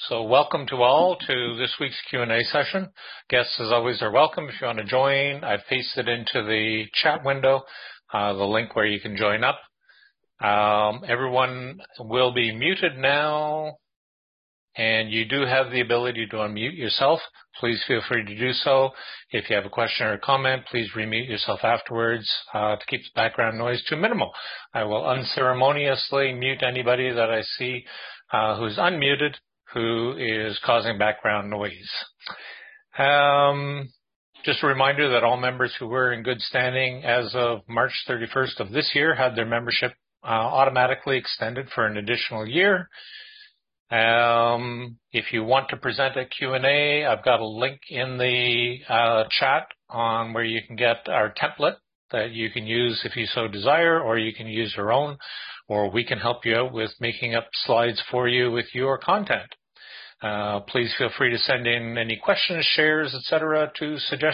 So welcome to all to this week's Q&A session. Guests, as always, are welcome. If you want to join, I've pasted into the chat window the link where you can join up. Everyone will be muted now, and you do have the ability to unmute yourself. Please feel free to do so. If you have a question or a comment, please remute yourself afterwards to keep the background noise to a minimal. I will unceremoniously mute anybody that I see who's unmuted, who is causing background noise. Just a reminder that all members who were in good standing as of March 31st of this year had their membership automatically extended for an additional year. If you want to present a Q&A, I've got a link in the chat on where you can get our template that you can use if you so desire, or you can use your own, or we can help you out with making up slides for you with your content. Please feel free to send in any questions, shares, etc. to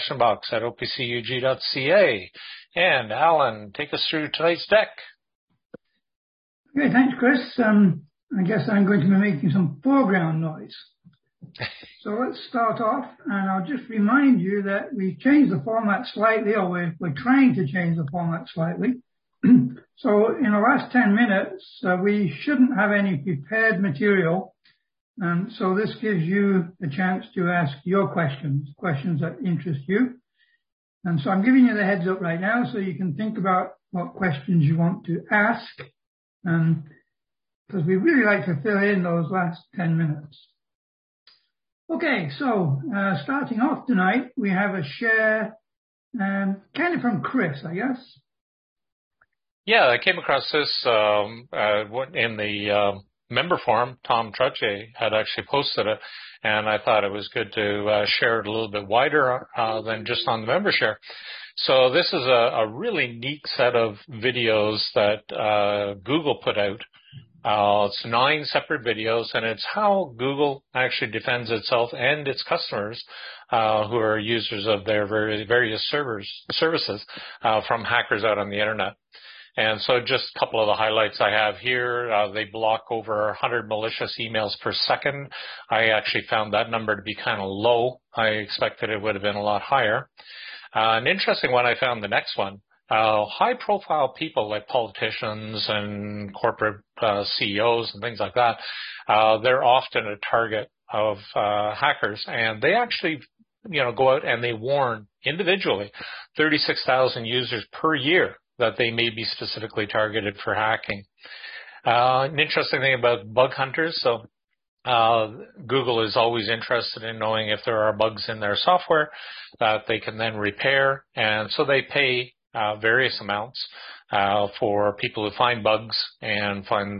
suggestionbox@opcug.ca. And Alan, take us through tonight's deck. Okay, thanks, Chris. I guess I'm going to be making some foreground noise. So let's start off, and I'll just remind you that we've changed the format slightly, or we're trying to change the format slightly. So in the last 10 minutes, we shouldn't have any prepared material. And so this gives you a chance to ask your questions that interest you. And so I'm giving you the heads up right now so you can think about what questions you want to ask. Because we really like to fill in those last 10 minutes. Okay, so starting off tonight, we have a share kind of from Chris, I guess. Yeah, I came across this in the member forum. Tom Truche had actually posted it, and I thought it was good to share it a little bit wider than just on the member share. So this is a really neat set of videos that Google put out. It's 9 separate videos, and it's how Google actually defends itself and its customers who are users of their various services from hackers out on the internet. And so just a couple of the highlights I have here. They block over 100 malicious emails per second. I actually found that number to be kind of low. I expected it would have been a lot higher. An interesting one, I found the next one. High-profile people like politicians and corporate CEOs and things like that, they're often a target of hackers, and they actually, go out and they warn individually 36,000 users per year that they may be specifically targeted for hacking. An interesting thing about bug hunters, so Google is always interested in knowing if there are bugs in their software that they can then repair, and so they pay various amounts for people who find bugs and find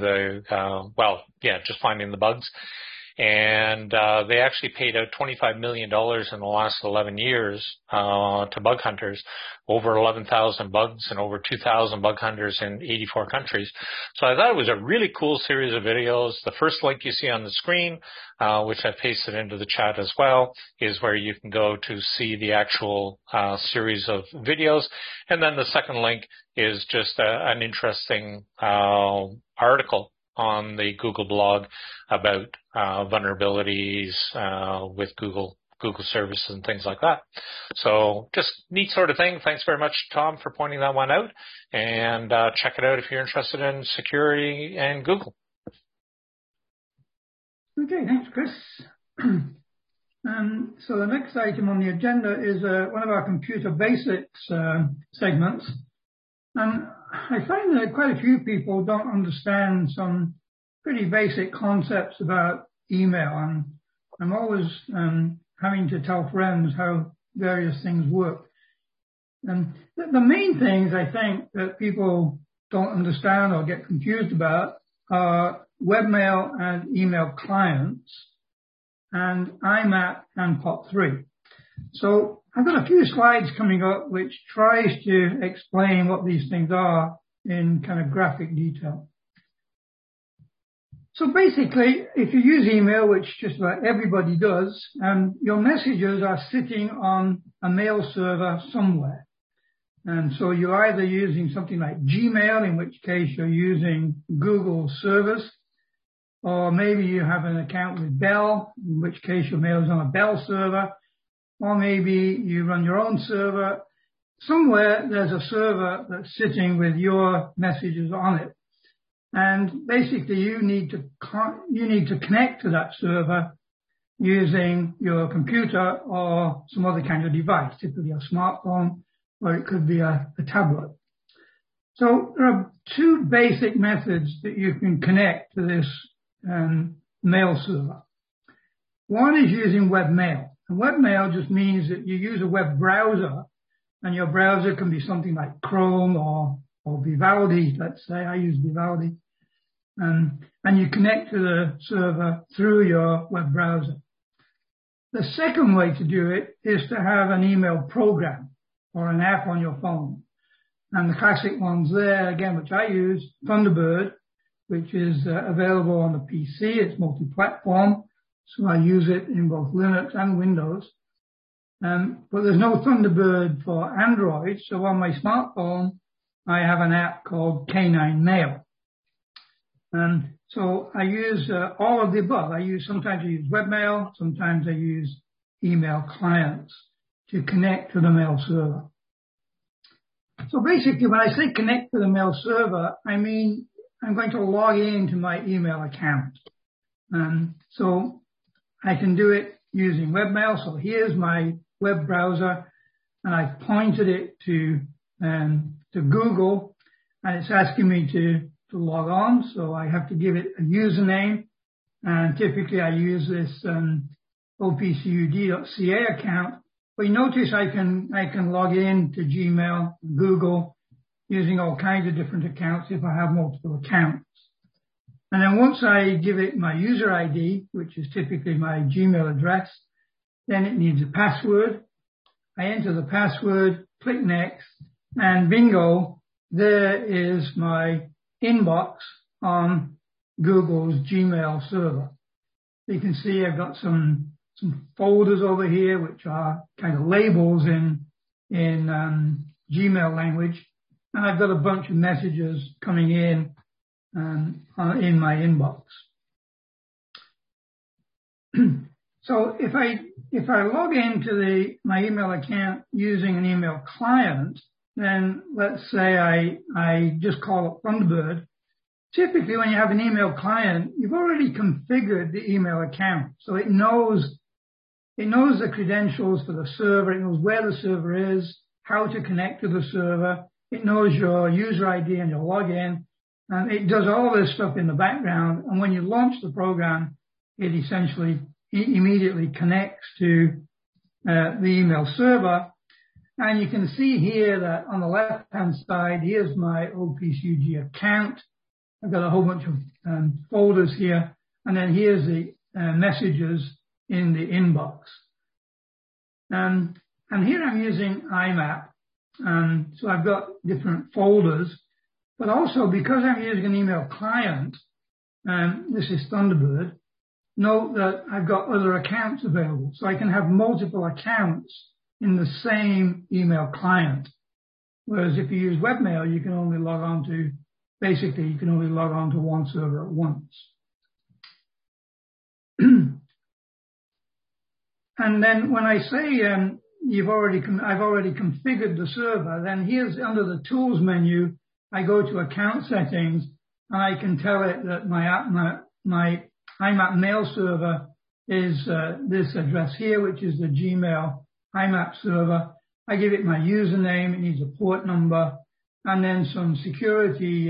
just finding the bugs. And they actually paid out $25 million in the last 11 years to bug hunters, over 11,000 bugs and over 2,000 bug hunters in 84 countries. So I thought it was a really cool series of videos. The first link you see on the screen, which I pasted into the chat as well, is where you can go to see the actual series of videos. And then the second link is just an interesting article on the Google blog about vulnerabilities with Google services and things like that. So just neat sort of thing. Thanks very much, Tom, for pointing that one out. And check it out if you're interested in security and Google. Okay, thanks, Chris. So the next item on the agenda is one of our computer basics segments. And I find that quite a few people don't understand some pretty basic concepts about email. And I'm always having to tell friends how various things work. And the main things I think that people don't understand or get confused about are webmail and email clients and IMAP and POP3. So I've got a few slides coming up which tries to explain what these things are in kind of graphic detail. So basically, if you use email, which just about everybody does, your messages are sitting on a mail server somewhere. And so you're either using something like Gmail, in which case you're using Google service, or maybe you have an account with Bell, in which case your mail is on a Bell server, or maybe you run your own server. Somewhere there's a server that's sitting with your messages on it. And basically you need to connect to that server using your computer or some other kind of device, typically a smartphone, or it could be a tablet. So there are two basic methods that you can connect to this mail server. One is using webmail. And webmail just means that you use a web browser, and your browser can be something like Chrome or Vivaldi, let's say. I use Vivaldi. And you connect to the server through your web browser. The second way to do it is to have an email program or an app on your phone. And the classic ones there, again, which I use, Thunderbird, which is available on the PC. It's multi-platform, so I use it in both Linux and Windows. But there's no Thunderbird for Android, so on my smartphone, I have an app called K9 Mail. So I use all of the above. Sometimes I use webmail, sometimes I use email clients to connect to the mail server. So basically, when I say connect to the mail server, I mean I'm going to log into my email account. So I can do it using webmail. So here's my web browser, and I've pointed it to Google, and it's asking me to log on. So I have to give it a username, and typically I use this opcud.ca account. But you notice I can log in to Gmail, Google, using all kinds of different accounts if I have multiple accounts. And then once I give it my user ID, which is typically my Gmail address, then it needs a password. I enter the password, click next, and bingo, there is my inbox on Google's Gmail server. You can see I've got some folders over here, which are kind of labels in Gmail language. And I've got a bunch of messages coming in my inbox. So if I log into my email account using an email client, then let's say I just call up Thunderbird. Typically, when you have an email client, you've already configured the email account. So it knows the credentials for the server. It knows where the server is, how to connect to the server. It knows your user ID and your login. And it does all this stuff in the background. And when you launch the program, it essentially immediately connects to the email server. And you can see here that on the left-hand side, here's my OPCUG account. I've got a whole bunch of folders here. And then here's the messages in the inbox. And here I'm using IMAP. So I've got different folders. But also, because I'm using an email client, this is Thunderbird, note that I've got other accounts available. So I can have multiple accounts in the same email client. Whereas if you use webmail, you can only log on to one server at once. And then when I say I've already configured the server, then here's under the Tools menu, I go to Account Settings, and I can tell it that my IMAP mail server is this address here, which is the Gmail IMAP server. I give it my username. It needs a port number, and then some security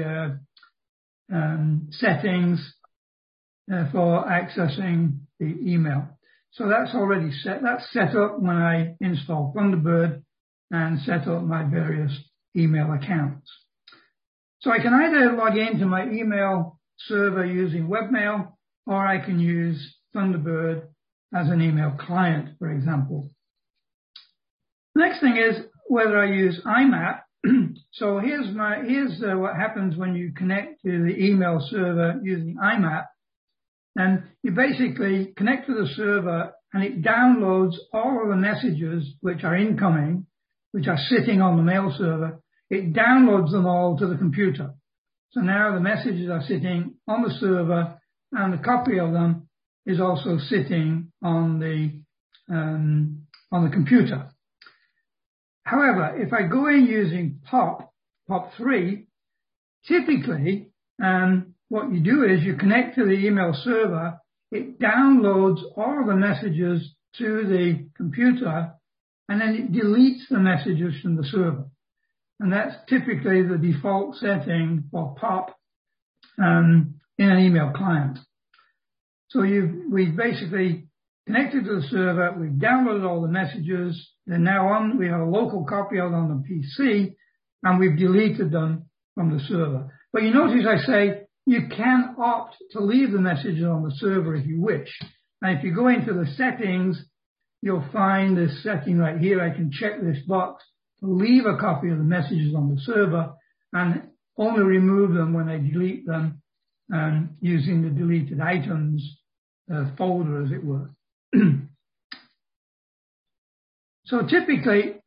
settings for accessing the email. So that's already set. That's set up when I install Thunderbird and set up my various email accounts. So I can either log into my email server using webmail, or I can use Thunderbird as an email client, for example. The next thing is whether I use IMAP. So here's what happens when you connect to the email server using IMAP. And you basically connect to the server, and it downloads all of the messages which are incoming, which are sitting on the mail server. It downloads them all to the computer. So now the messages are sitting on the server, and a copy of them is also sitting on the computer. However, if I go in using POP3, typically, what you do is you connect to the email server, it downloads all of the messages to the computer, and then it deletes the messages from the server. And that's typically the default setting for POP in an email client. So we've basically connected to the server, we've downloaded all the messages, they're now on, we have a local copy of them on the PC, and we've deleted them from the server. But you notice I say you can opt to leave the messages on the server if you wish. And if you go into the settings, you'll find this setting right here. I can check this box to leave a copy of the messages on the server and only remove them when I delete them using the deleted items folder, as it were. So typically,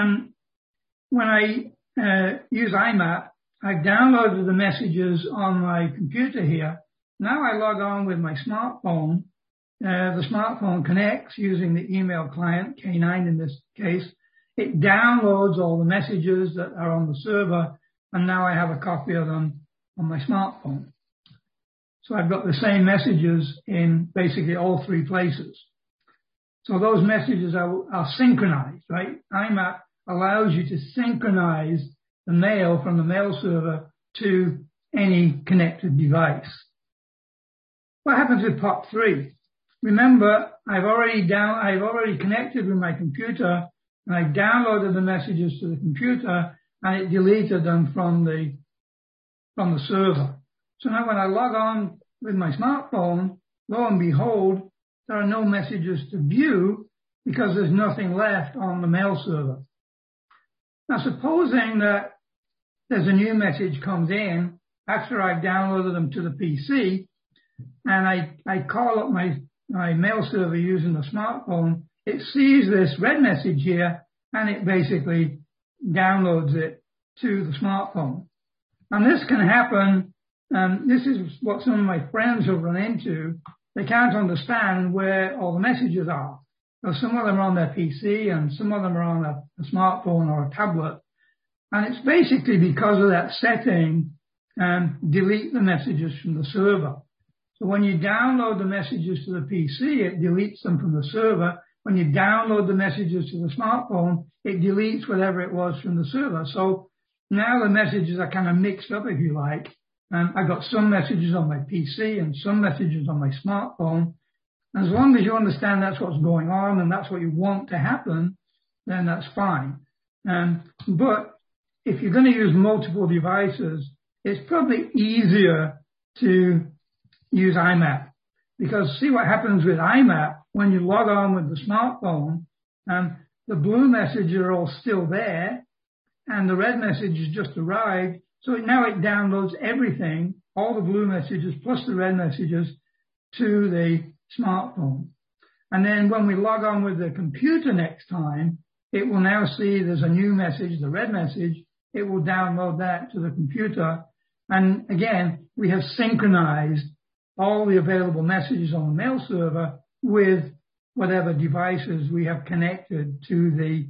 when I use IMAP, I've downloaded the messages on my computer here. Now I log on with my smartphone. The smartphone connects using the email client, K9 in this case. It downloads all the messages that are on the server, and now I have a copy of them on my smartphone. So I've got the same messages in basically all three places. So those messages are synchronized, right? IMAP allows you to synchronize the mail from the mail server to any connected device. What happens with POP3? Remember, I've already connected with my computer, and I downloaded the messages to the computer, and it deleted them from the server. So now when I log on with my smartphone, lo and behold, there are no messages to view because there's nothing left on the mail server. Now, supposing that there's a new message comes in after I've downloaded them to the PC, and I call up my mail server using the smartphone, it sees this red message here, and it basically downloads it to the smartphone. And this can happen, this is what some of my friends have run into. They can't understand where all the messages are. So some of them are on their PC, and some of them are on a smartphone or a tablet. And it's basically because of that setting, delete the messages from the server. So when you download the messages to the PC, it deletes them from the server. When you download the messages to the smartphone, it deletes whatever it was from the server. So now the messages are kind of mixed up, if you like. I've got some messages on my PC and some messages on my smartphone. And as long as you understand that's what's going on and that's what you want to happen, then that's fine. But if you're going to use multiple devices, it's probably easier to use IMAP. Because see what happens with IMAP when you log on with the smartphone, the blue messages are all still there and the red message has just arrived. So now it downloads everything, all the blue messages plus the red messages, to the smartphone. And then when we log on with the computer next time, it will now see there's a new message, the red message. It will download that to the computer. And again, we have synchronized all the available messages on the mail server with whatever devices we have connected to the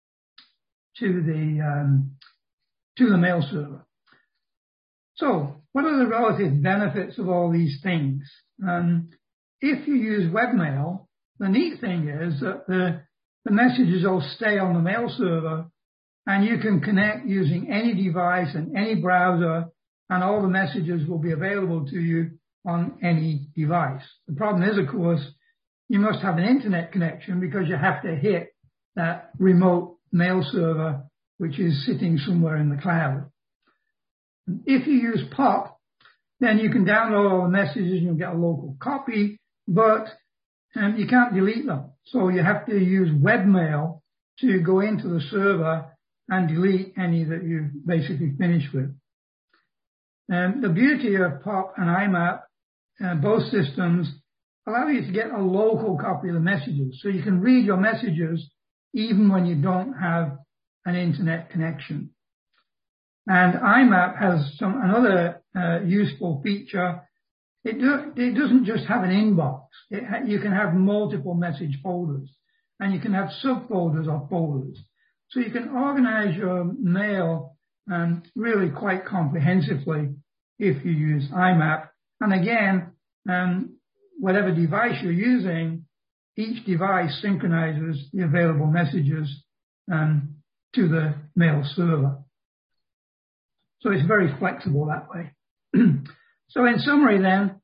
mail server. So what are the relative benefits of all these things? If you use webmail, the neat thing is that the messages all stay on the mail server, and you can connect using any device and any browser, and all the messages will be available to you on any device. The problem is, of course, you must have an internet connection because you have to hit that remote mail server, which is sitting somewhere in the cloud. If you use POP, then you can download all the messages and you'll get a local copy, but you can't delete them. So you have to use webmail to go into the server and delete any that you've basically finished with. And the beauty of POP and IMAP, both systems, allow you to get a local copy of the messages. So you can read your messages even when you don't have an internet connection. And IMAP has another useful feature. it doesn't just have an inbox. You can have multiple message folders, and you can have subfolders or folders. So you can organize your mail really quite comprehensively if you use IMAP. And again, whatever device you're using, each device synchronizes the available messages to the mail server. So it's very flexible that way. So in summary then,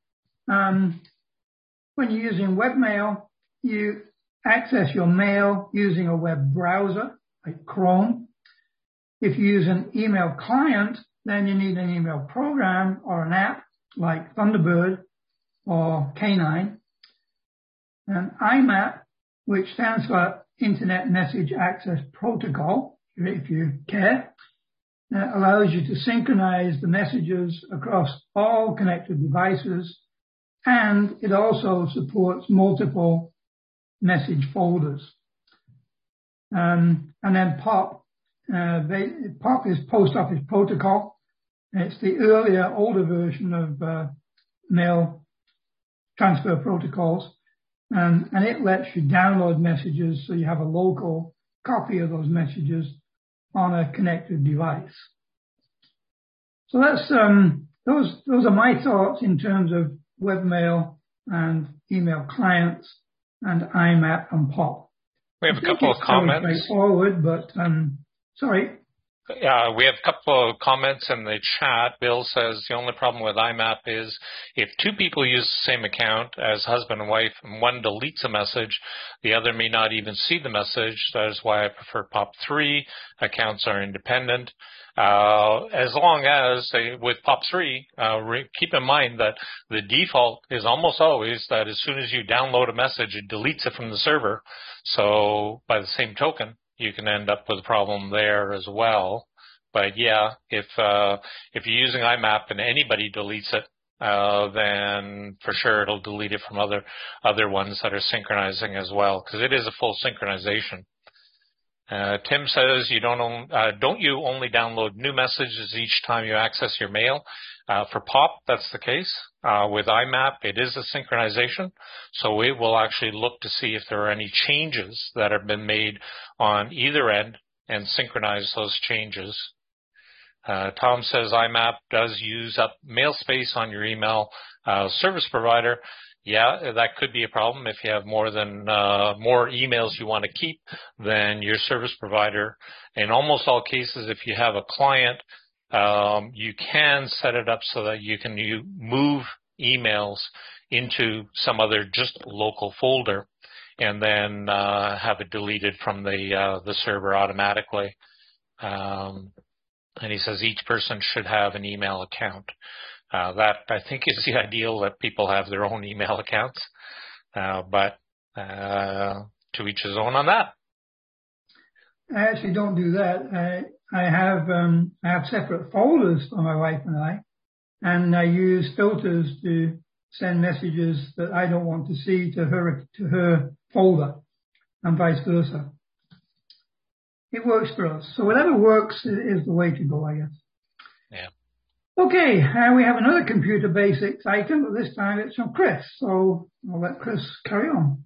when you're using webmail, you access your mail using a web browser like Chrome. If you use an email client, then you need an email program or an app like Thunderbird or K9. And IMAP, which stands for Internet Message Access Protocol, if you care, allows you to synchronize the messages across all connected devices, and it also supports multiple message folders. And then POP. POP is Post Office Protocol. It's the earlier, older version of mail transfer protocols. And it lets you download messages so you have a local copy of those messages on a connected device. So that's those are my thoughts in terms of webmail and email clients and IMAP and POP. We have a couple of comments. Straightforward, but sorry. Yeah, we have a couple of comments in the chat. Bill says the only problem with IMAP is if two people use the same account as husband and wife and one deletes a message, the other may not even see the message. That is why I prefer POP3. Accounts are independent. As long as, with POP3, keep in mind that the default is almost always that as soon as you download a message, it deletes it from the server. So by the same token, you can end up with a problem there as well. But yeah, if you're using IMAP and anybody deletes it, then for sure it'll delete it from other ones that are synchronizing as well, because it is a full synchronization. Tim says don't you only download new messages each time you access your mail? For POP, that's the case. With IMAP, it is a synchronization, so it will actually look to see if there are any changes that have been made on either end and synchronize those changes. Tom says IMAP does use up mail space on your email service provider. Yeah, that could be a problem if you have more emails you want to keep than your service provider. In almost all cases, if you have a client, you can set it up so that you can move emails into some other just local folder and then have it deleted from the server automatically. And he says each person should have an email account. That, I think, is the ideal, that people have their own email accounts. But to each his own on that. I actually don't do that. I have separate folders for my wife and I use filters to send messages that I don't want to see to her folder, and vice versa. It works for us. So whatever works is the way to go, I guess. Yeah. Okay, we have another computer basics item, but this time it's from Chris. So I'll let Chris carry on.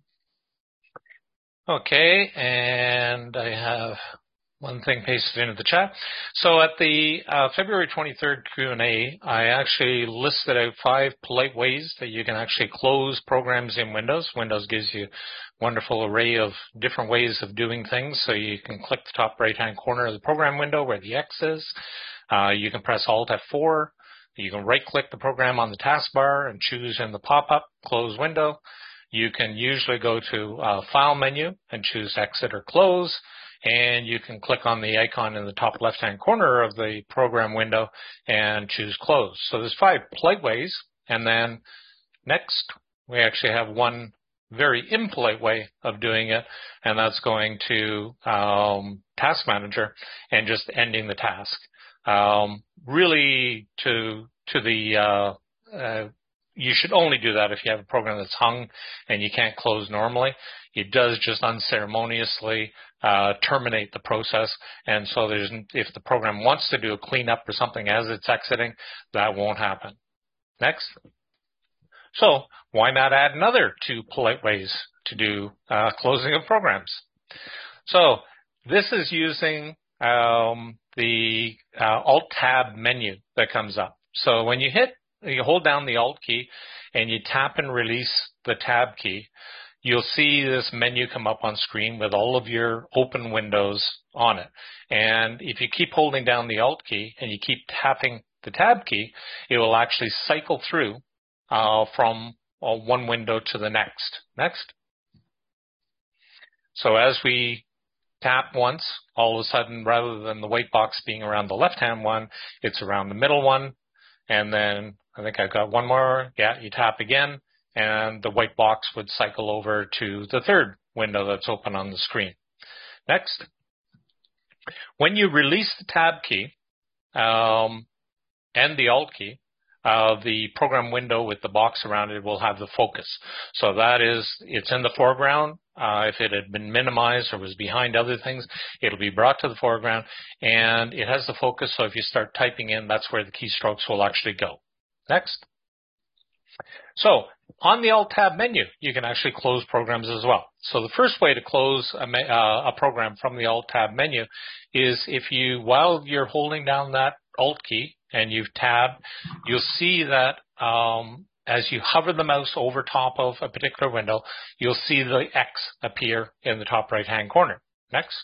Okay, and I have one thing pasted into the chat. So at the February 23rd Q&A, I actually listed out 5 polite ways that you can actually close programs in Windows. Windows gives you a wonderful array of different ways of doing things. So you can click the top right-hand corner of the program window where the X is. You can press Alt F4. You can right-click the program on the taskbar and choose in the pop-up close window. You can usually go to File menu and choose Exit or Close, and you can click on the icon in the top left-hand corner of the program window and choose Close. So there's 5 polite ways, and then next we actually have one very impolite way of doing it, and that's going to Task Manager and just ending the task. Really, you should only do that if you have a program that's hung and you can't close normally. It does just unceremoniously terminate the process, and so if the program wants to do a cleanup or something as it's exiting, that won't happen. Next. So why not add another 2 polite ways to do closing of programs? So this is using the Alt-Tab menu that comes up. So when you hold down the Alt key and you tap and release the Tab key, you'll see this menu come up on screen with all of your open windows on it. And if you keep holding down the Alt key and you keep tapping the Tab key, it will actually cycle through from one window to the next. Next. So as we tap once, all of a sudden, rather than the white box being around the left-hand one, it's around the middle one. And then I think I've got one more. Yeah, you tap again, and the white box would cycle over to the third window that's open on the screen. Next. When you release the Tab key and the Alt key, the program window with the box around it will have the focus. So that is, it's in the foreground. If it had been minimized or was behind other things, it'll be brought to the foreground, and it has the focus. So if you start typing in, that's where the keystrokes will actually go. Next. So on the Alt-Tab menu, you can actually close programs as well. So the first way to close a program from the Alt-Tab menu is if you, while you're holding down that Alt key and you've tabbed, you'll see that as you hover the mouse over top of a particular window, you'll see the X appear in the top right-hand corner. Next.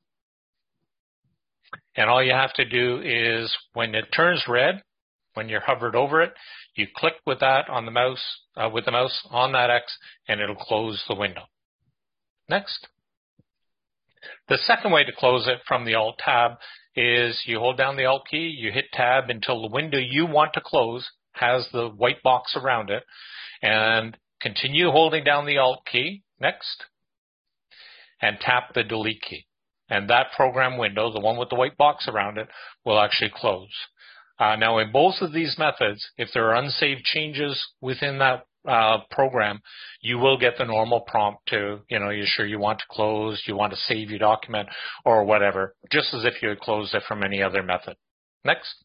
And all you have to do is, when it turns red, when you're hovered over it, you click with that on the mouse, with the mouse on that X, and it'll close the window. Next. The second way to close it from the Alt-Tab is you hold down the Alt key, you hit Tab until the window you want to close has the white box around it, and continue holding down the Alt key. Next. And tap the Delete key. And that program window, the one with the white box around it, will actually close. Now, in both of these methods, if there are unsaved changes within that program, you will get the normal prompt to, you're sure you want to close, you want to save your document, or whatever, just as if you had closed it from any other method. Next.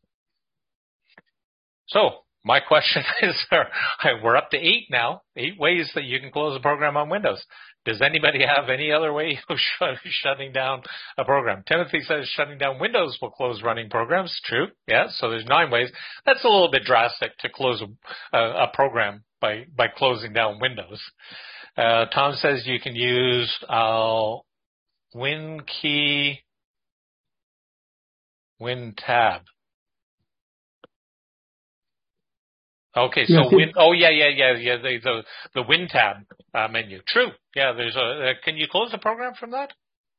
So my question is, we're up to 8 now, 8 ways that you can close a program on Windows. Does anybody have any other way of shutting down a program? Timothy says shutting down Windows will close running programs. True. Yeah. So there's 9 ways. That's a little bit drastic to close a program by closing down Windows. Tom says you can use Win key, Win tab. Okay, so yes, the Win tab menu. True. Yeah, there's can you close the program from that?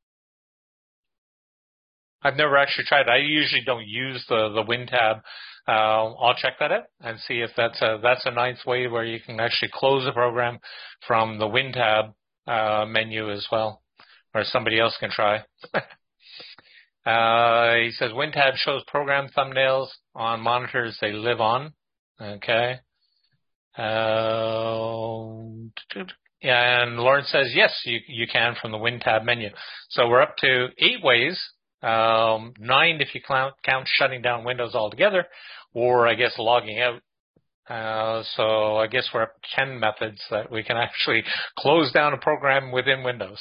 I've never actually tried it. I usually don't use the Win tab. I'll check that out and see if that's a 9th way where you can actually close a program from the Win tab menu as well, or somebody else can try. He says Win tab shows program thumbnails on monitors they live on. Okay. And Lauren says, yes, you can from the Win tab menu. So we're up to 8 ways, 9 if you count shutting down Windows altogether, or I guess logging out. So I guess we're up to 10 methods that we can actually close down a program within Windows.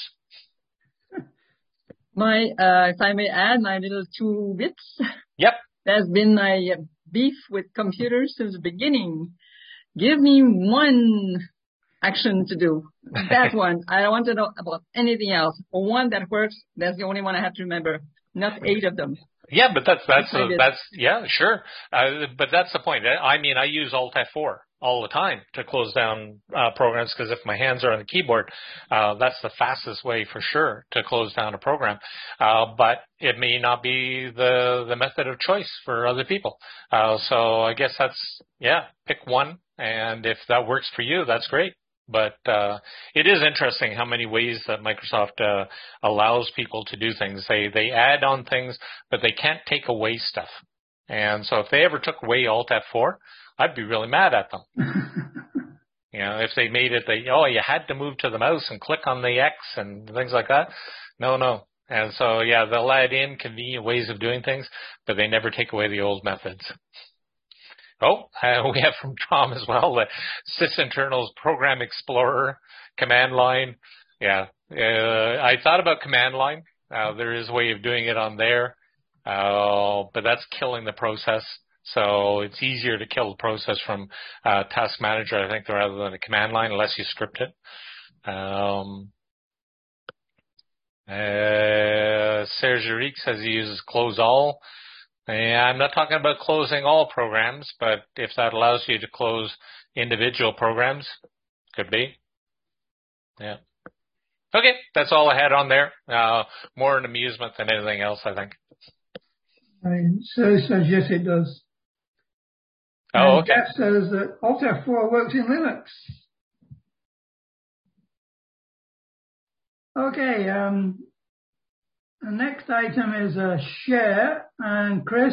If I may add, my little 2 bits. Yep. That's been my beef with computers since the beginning. Give me one action to do. That one. I don't want to know about anything else. One that works, that's the only one I have to remember. Not 8 of them. Yeah, but that's yeah, sure. But that's the point. I mean, I use Alt F4 all the time to close down programs, because if my hands are on the keyboard, that's the fastest way for sure to close down a program. But it may not be the method of choice for other people. So I guess pick one, and if that works for you, that's great. But it is interesting how many ways that Microsoft allows people to do things. They add on things, but they can't take away stuff. And so if they ever took away Alt F4, I'd be really mad at them. If they made it you had to move to the mouse and click on the X and things like that. No. And so, they'll add in convenient ways of doing things, but they never take away the old methods. We have from Tom as well, the sysinternals Program Explorer, command line. Yeah, I thought about command line. There is a way of doing it on there, but that's killing the process. So it's easier to kill the process from Task Manager, I think, rather than a command line, unless you script it. Serge Eric says he uses Close All. I'm not talking about closing all programs, but if that allows you to close individual programs, could be. Yeah. Okay, that's all I had on there. More an amusement than anything else, I think. So says yes, it does. Oh, okay. Jeff says that Alt F4 works in Linux. Okay, the next item is a share, and Chris.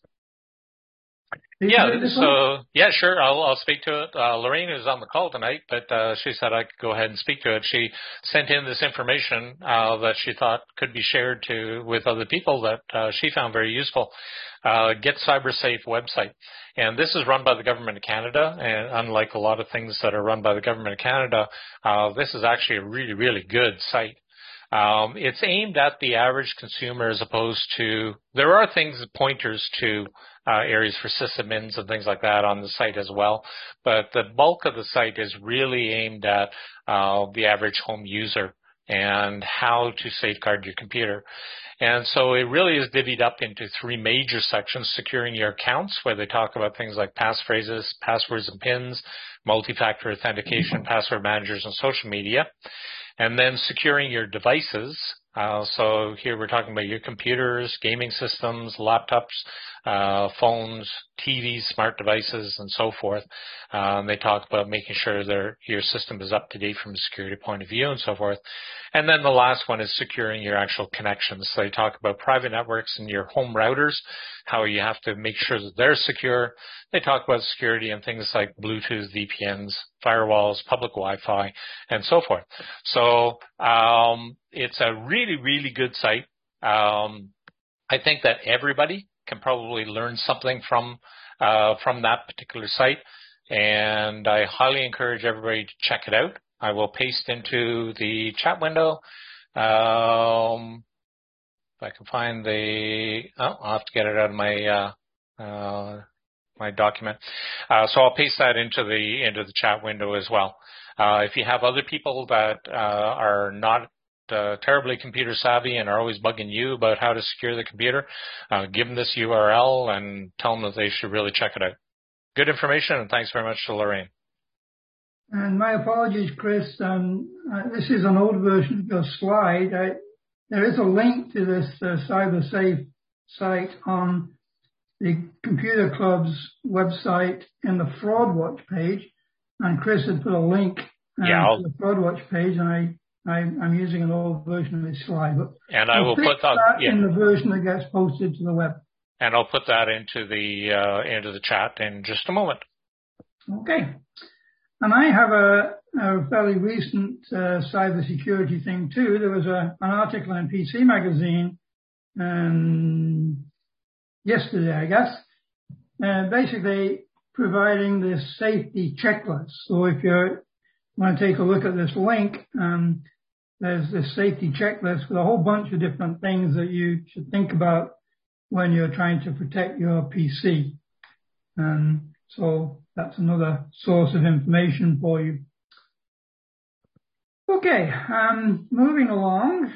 Yeah, sure. I'll speak to it. Lorraine is on the call tonight, but she said I could go ahead and speak to it. She sent in this information that she thought could be shared with other people that she found very useful. Get CyberSafe website. And this is run by the Government of Canada, and unlike a lot of things that are run by the Government of Canada, this is actually a really, really good site. It's aimed at the average consumer as opposed to, there are pointers to areas for sysadmins and things like that on the site as well, but the bulk of the site is really aimed at the average home user and how to safeguard your computer. And so it really is divvied up into three major sections: securing your accounts, where they talk about things like passphrases, passwords and PINs, multi-factor authentication, password managers, and social media. And then securing your devices. So here we're talking about your computers, gaming systems, laptops, phones, TVs, smart devices, and so forth. They talk about making sure your system is up to date from a security point of view and so forth. And then the last one is securing your actual connections. So they talk about private networks and your home routers, how you have to make sure that they're secure. They talk about security and things like Bluetooth, VPNs, firewalls, public Wi-Fi, and so forth. So it's a really, really good site. I think that everybody can probably learn something from that particular site, and I highly encourage everybody to check it out. I will paste into the chat window. If I can find I'll have to get it out of my document. So I'll paste that into the chat window as well. If you have other people that are not terribly computer savvy and are always bugging you about how to secure the computer, give them this URL and tell them that they should really check it out. Good information, and thanks very much to Lorraine. And my apologies, Chris. This is an old version of your slide. There is a link to this CyberSafe site on the Computer Club's website in the Fraud Watch page, and Chris had put a link to the Fraud Watch page, and I'm using an old version of this slide. But and I will put that in the version that gets posted to the web. And I'll put that into the chat in just a moment. Okay. And I have a fairly recent cybersecurity thing too. There was an article in PC Magazine yesterday, I guess, basically providing this safety checklist. So if you want to take a look at this link, there's this safety checklist with a whole bunch of different things that you should think about when you're trying to protect your PC. So that's another source of information for you. Okay, moving along.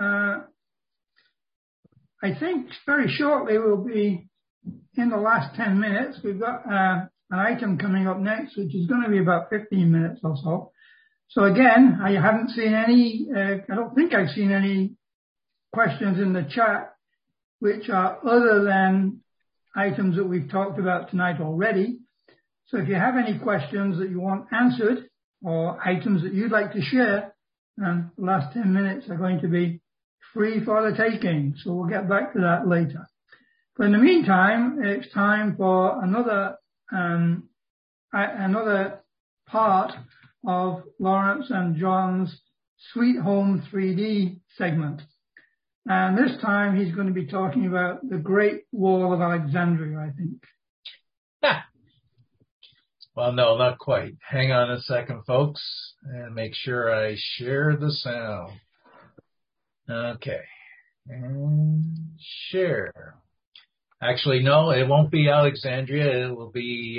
I think very shortly we'll be in the last 10 minutes. We've got an item coming up next, which is going to be about 15 minutes or so. So again, I don't think I've seen any questions in the chat which are other than items that we've talked about tonight already. So if you have any questions that you want answered or items that you'd like to share, the last 10 minutes are going to be free for the taking. So we'll get back to that later. But in the meantime, it's time for another part of Lawrence and John's Sweet Home 3D segment. And this time he's going to be talking about the Great Wall of Alexandria, I think. Well, no, not quite. Hang on a second, folks, and make sure I share the sound. Okay. And share. Actually, no, it won't be Alexandria. It will be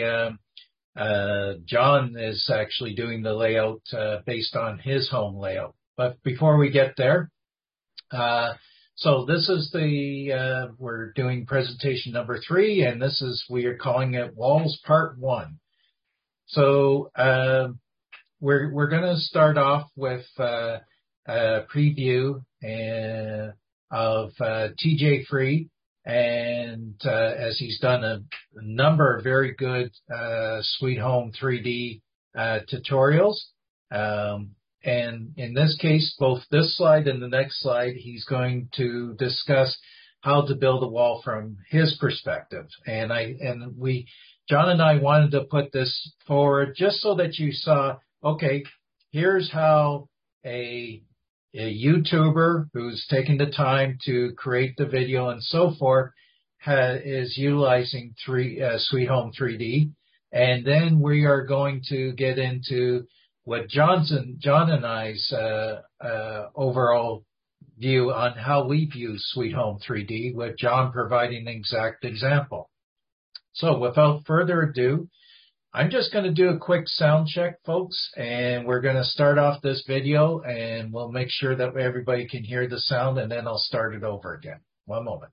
John is actually doing the layout based on his home layout. But before we get there, so this is we're doing presentation number 3, and we are calling it Walls Part 1. So we're going to start off with a preview of TJ Freed, and as he's done a number of very good Sweet Home 3D tutorials. And in this case, both this slide and the next slide, he's going to discuss how to build a wall from his perspective. And John and I wanted to put this forward just so that you saw, okay, here's how a YouTuber who's taking the time to create the video and so forth is utilizing Sweet Home 3D. And then we are going to get into what John and I's overall view on how we view Sweet Home 3D, with John providing an exact example. So without further ado, I'm just going to do a quick sound check, folks, and we're going to start off this video, and we'll make sure that everybody can hear the sound, and then I'll start it over again. One moment.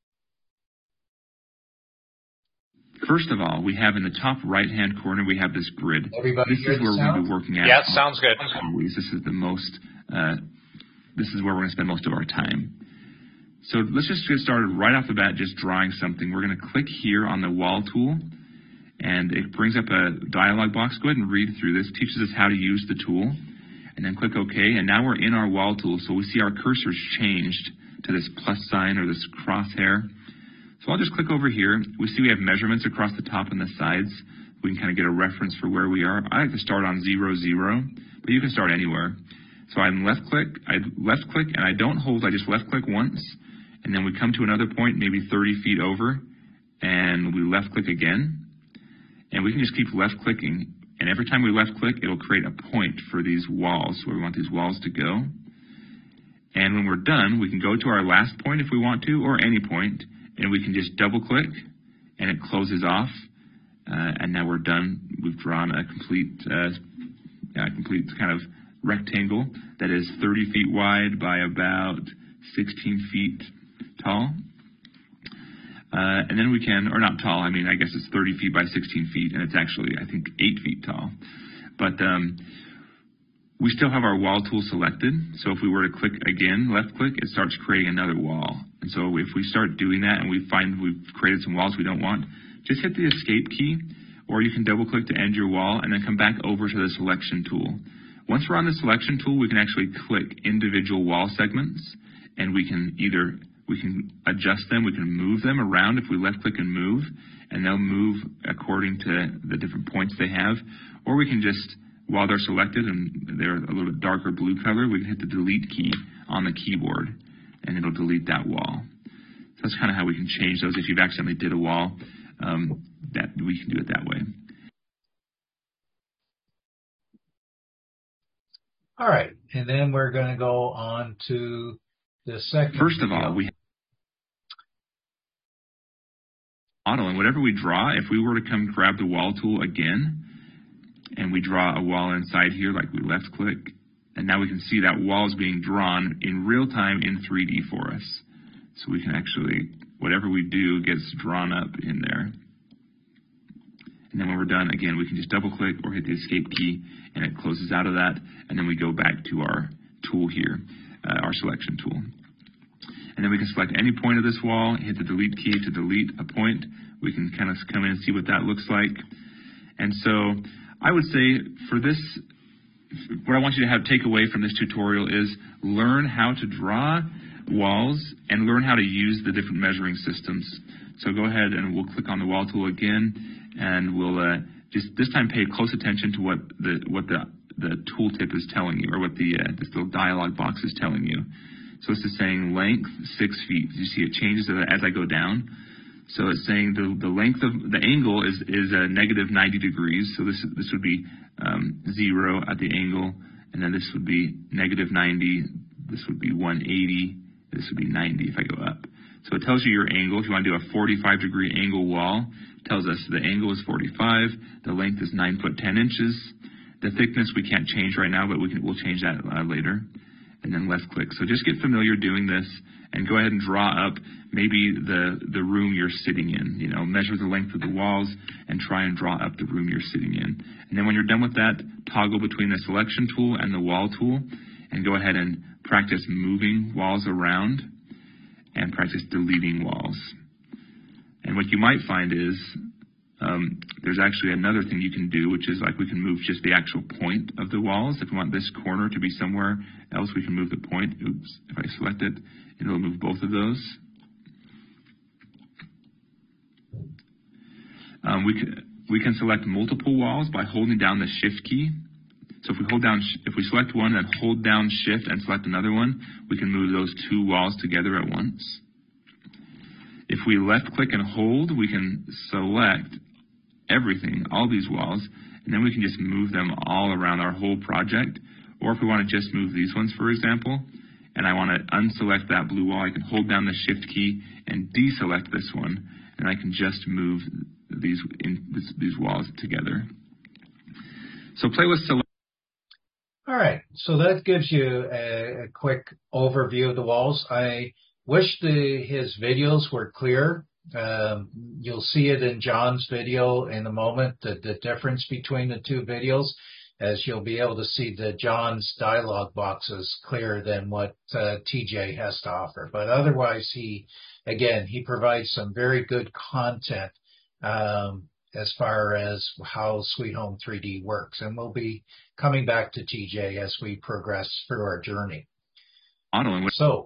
First of all, we have in the top right-hand corner, we have this grid. Everybody this is where we'll be working at. Yeah, sounds good. Always. This is the most, this is where we're going to spend most of our time. So let's just get started right off the bat, just drawing something. We're going to click here on the wall tool, and it brings up a dialog box. Go ahead and read through this. It teaches us how to use the tool, and then click OK. And now we're in our wall tool, so we see our cursors changed to this plus sign or this crosshair. So I'll just click over here. We see we have measurements across the top and the sides. We can kind of get a reference for where we are. I like to start on 0, 0, but you can start anywhere. So I'm left click, and I don't hold. I just left click once, and then we come to another point, maybe 30 feet over, and we left click again. And we can just keep left clicking. And every time we left click, it'll create a point for these walls, where we want these walls to go. And when we're done, we can go to our last point if we want to, or any point, and we can just double click, and it closes off. And now we're done. We've drawn a complete kind of rectangle that is 30 feet wide by about 16 feet tall. And then we can, or not tall, I mean, I guess it's 30 feet by 16 feet, and it's actually, I think, 8 feet tall. But we still have our wall tool selected, so if we were to click again, left click, it starts creating another wall. And so if we start doing that and we find we've created some walls we don't want, just hit the escape key, or you can double click to end your wall and then come back over to the selection tool. Once we're on the selection tool, we can actually click individual wall segments, and we can adjust them, we can move them around if we left click and move, and they'll move according to the different points they have. Or we can just, while they're selected and they're a little bit darker blue color, we can hit the delete key on the keyboard, and it'll delete that wall. So that's kind of how we can change those. If you've accidentally did a wall, that we can do it that way. All right, and then we're going to go on to the second. First of all, we model, and whatever we draw, if we were to come grab the wall tool again, and we draw a wall inside here, like we left click, and now we can see that wall is being drawn in real time in 3D for us. So we can actually, whatever we do gets drawn up in there. And then when we're done, again, we can just double click or hit the escape key, and it closes out of that. And then we go back to our tool here, our selection tool. And then we can select any point of this wall, hit the delete key to delete a point. We can kind of come in and see what that looks like. And so I would say for this, what I want you to take away from this tutorial is learn how to draw walls and learn how to use the different measuring systems. So go ahead and we'll click on the wall tool again, and we'll just this time pay close attention to what the tooltip is telling you, or what this little dialog box is telling you. So this is saying length 6 feet. You see it changes as I go down. So it's saying the length of the angle is negative 90 degrees. So this would be 0 at the angle, and then this would be negative 90. This would be 180. This would be 90 if I go up. So it tells you your angle. If you want to do a 45 degree angle wall, it tells us the angle is 45. The length is 9 foot 10 inches. The thickness we can't change right now, but we'll change that later. And then left click. So just get familiar doing this and go ahead and draw up maybe the room you're sitting in. You know, measure the length of the walls and try and draw up the room you're sitting in. And then when you're done with that, toggle between the selection tool and the wall tool and go ahead and practice moving walls around and practice deleting walls. And what you might find is there's actually another thing you can do, which is like we can move just the actual point of the walls. If we want this corner to be somewhere else, we can move the point. Oops, if I select it, it'll move both of those. We can select multiple walls by holding down the Shift key. So if we select one and hold down Shift and select another one, we can move those two walls together at once. If we left click and hold, we can select everything, all these walls, and then we can just move them all around our whole project. Or if we want to just move these ones, for example, and I want to unselect that blue wall, I can hold down the Shift key and deselect this one, and I can just move these walls together. So play with select. All right, so that gives you a quick overview of the walls. I wish his videos were clear. You'll see it in John's video in a moment, the difference between the two videos, as you'll be able to see that John's dialog box is clearer than what TJ has to offer. But otherwise, he provides some very good content as far as how Sweet Home 3D works. And we'll be coming back to TJ as we progress through our journey. So,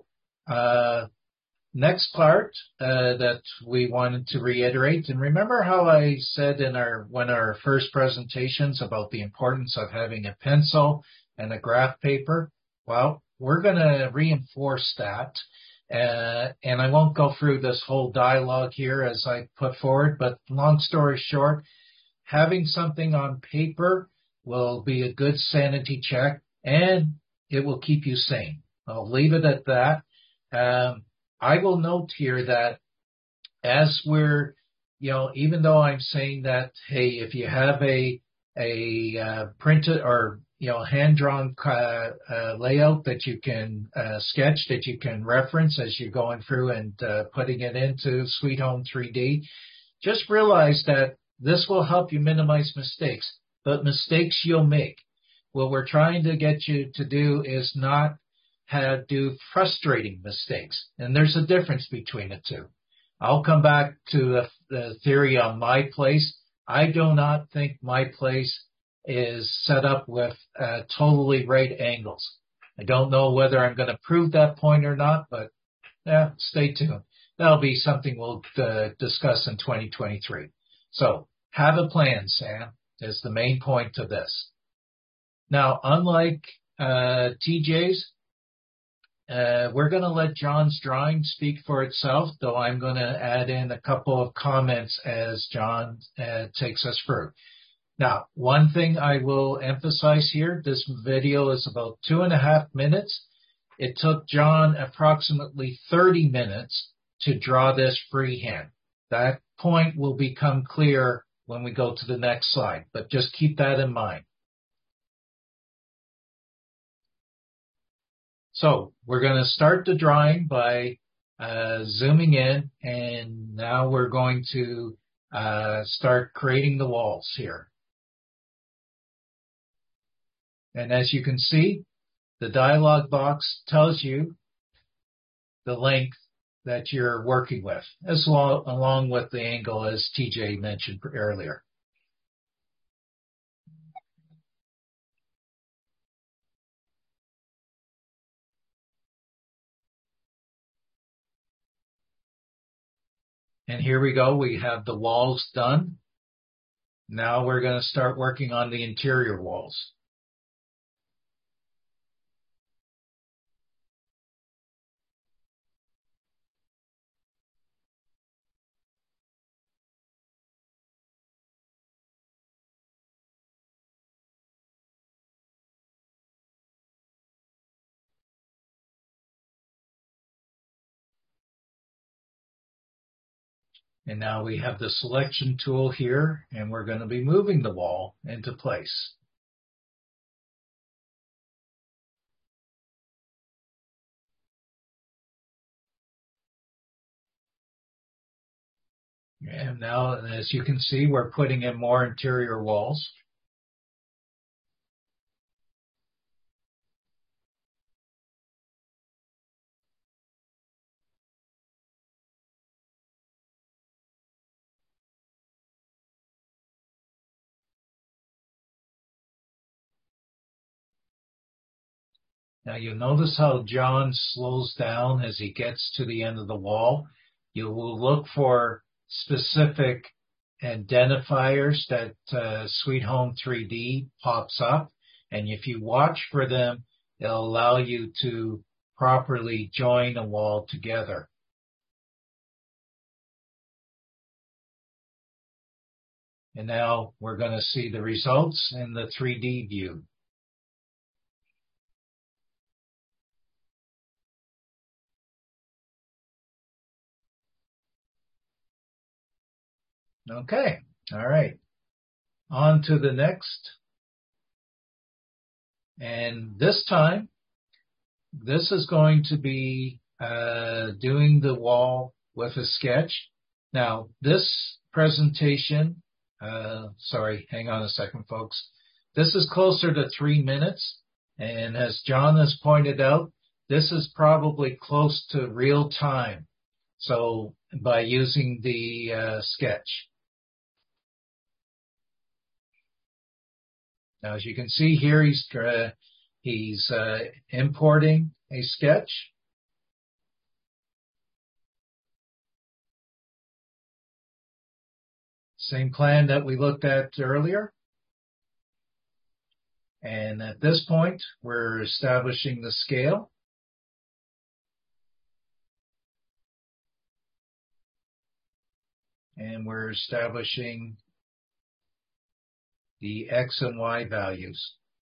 next part that we wanted to reiterate, and remember how I said in one of our first presentations about the importance of having a pencil and a graph paper? Well, we're going to reinforce that. And I won't go through this whole dialogue here as I put forward, but long story short, having something on paper will be a good sanity check and it will keep you sane. I'll leave it at that. I will note here that as we're, even though I'm saying that, hey, if you have a printed or, hand-drawn layout that you can sketch, that you can reference as you're going through and putting it into Sweet Home 3D, just realize that this will help you minimize mistakes, but mistakes you'll make. What we're trying to get you to do is not do frustrating mistakes. And there's a difference between the two. I'll come back to the theory on my place. I do not think my place is set up with totally right angles. I don't know whether I'm going to prove that point or not, but stay tuned. That'll be something we'll discuss in 2023. So have a plan, Sam, is the main point to this. Now, unlike TJ's, we're going to let John's drawing speak for itself, though I'm going to add in a couple of comments as John takes us through. Now, one thing I will emphasize here, this video is about 2.5 minutes. It took John approximately 30 minutes to draw this freehand. That point will become clear when we go to the next slide, but just keep that in mind. So we're going to start the drawing by zooming in, and now we're going to start creating the walls here. And as you can see, the dialog box tells you the length that you're working with, along with the angle as TJ mentioned earlier. And here we go. We have the walls done. Now we're going to start working on the interior walls. And now we have the selection tool here, and we're going to be moving the wall into place. And now, as you can see, we're putting in more interior walls. Now you'll notice how John slows down as he gets to the end of the wall. You will look for specific identifiers that Sweet Home 3D pops up. And if you watch for them, it'll allow you to properly join a wall together. And now we're going to see the results in the 3D view. Okay, all right. On to the next. And this time, this is going to be doing the wall with a sketch. Now, this presentation, sorry, hang on a second, folks. This is closer to 3 minutes. And as John has pointed out, this is probably close to real time. So by using the sketch. Now, as you can see here, he's importing a sketch. Same plan that we looked at earlier. And at this point, we're establishing the scale. And we're establishing the X and Y values.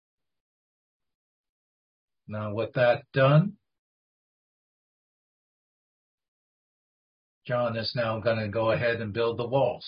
Now with that done, John is now going to go ahead and build the walls.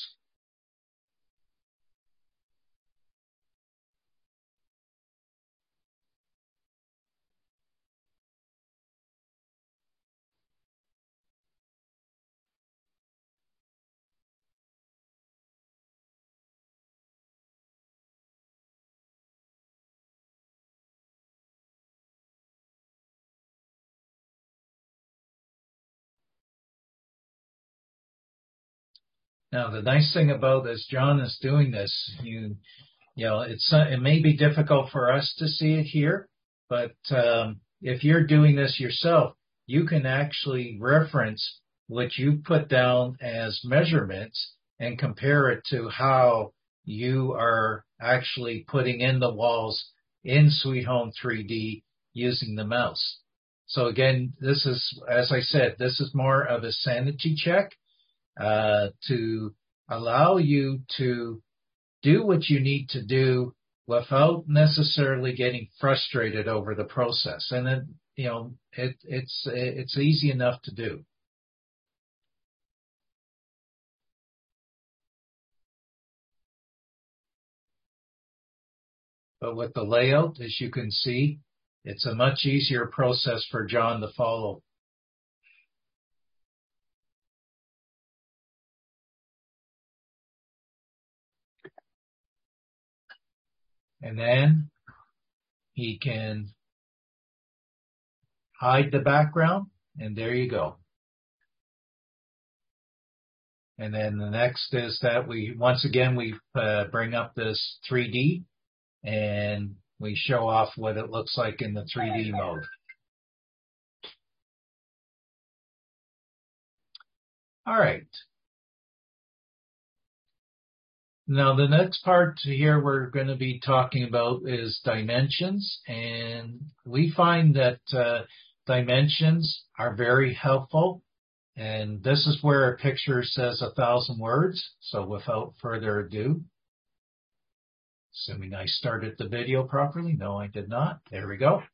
Now, the nice thing about as John is doing this, you know, it may be difficult for us to see it here, but if you're doing this yourself, you can actually reference what you put down as measurements and compare it to how you are actually putting in the walls in Sweet Home 3D using the mouse. So again, this is, as I said, this is more of a sanity check. To allow you to do what you need to do without necessarily getting frustrated over the process. And then, you know, it's easy enough to do. But with the layout, as you can see, it's a much easier process for John to follow. And then he can hide the background, and there you go. And then the next is that we bring up this 3D, and we show off what it looks like in the 3D mode. All right. Now, the next part here we're going to be talking about is dimensions, and we find that dimensions are very helpful, and this is where a picture says 1,000 words. So without further ado, assuming I started the video properly. No, I did not. There we go.